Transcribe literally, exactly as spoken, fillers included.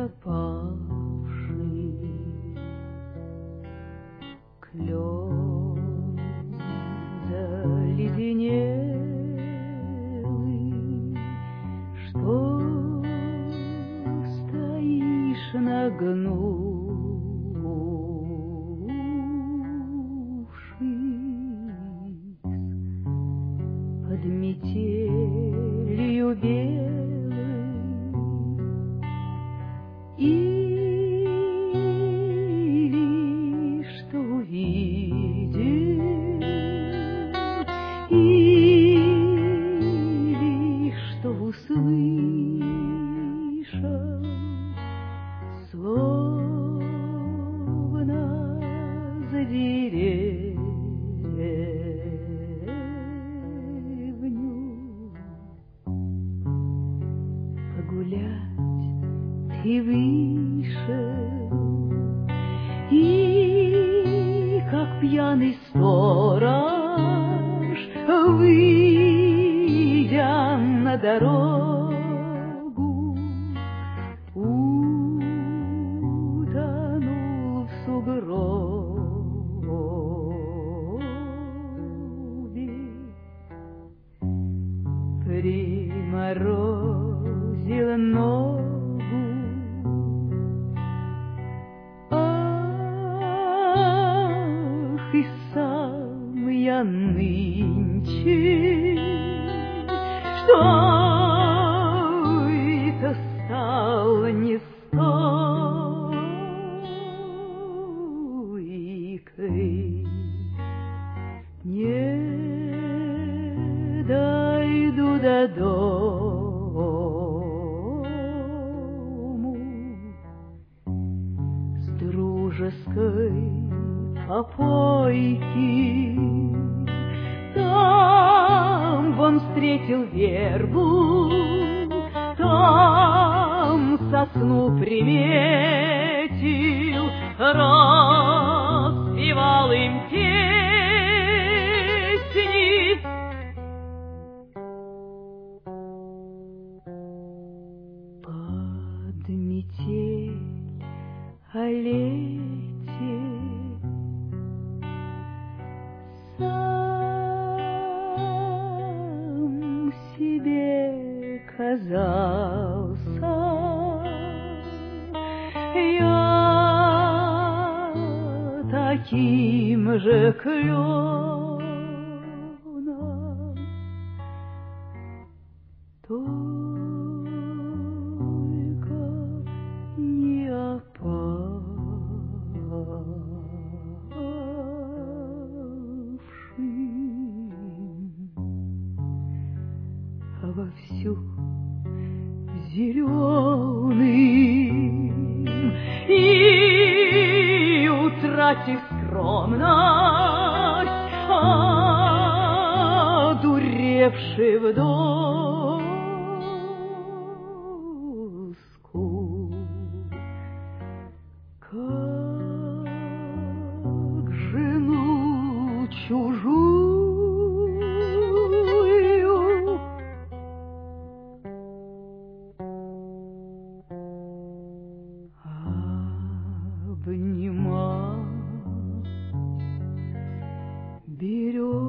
опавший клен заледенелый, что стоишь нагнувшись под метелью белой, или что увидел, или что услышал, словно за деревню погулять ты вышел, и как пьяный сторож, выйдя на дорогу, утонул в сугробе, приморозил ногу. Ах, и сам я нынче, что это стал не стойкой, не дойду до дому с дружеской попойки. Там вон встретил вербу, там сосну приметил, распевал им песни. Под метель о лете сам себе казался я таким же кленом, только не опавшим, а вовсю зеленым, и, утратив скромность, одуревший в доску, как жену чужую обнимал берет.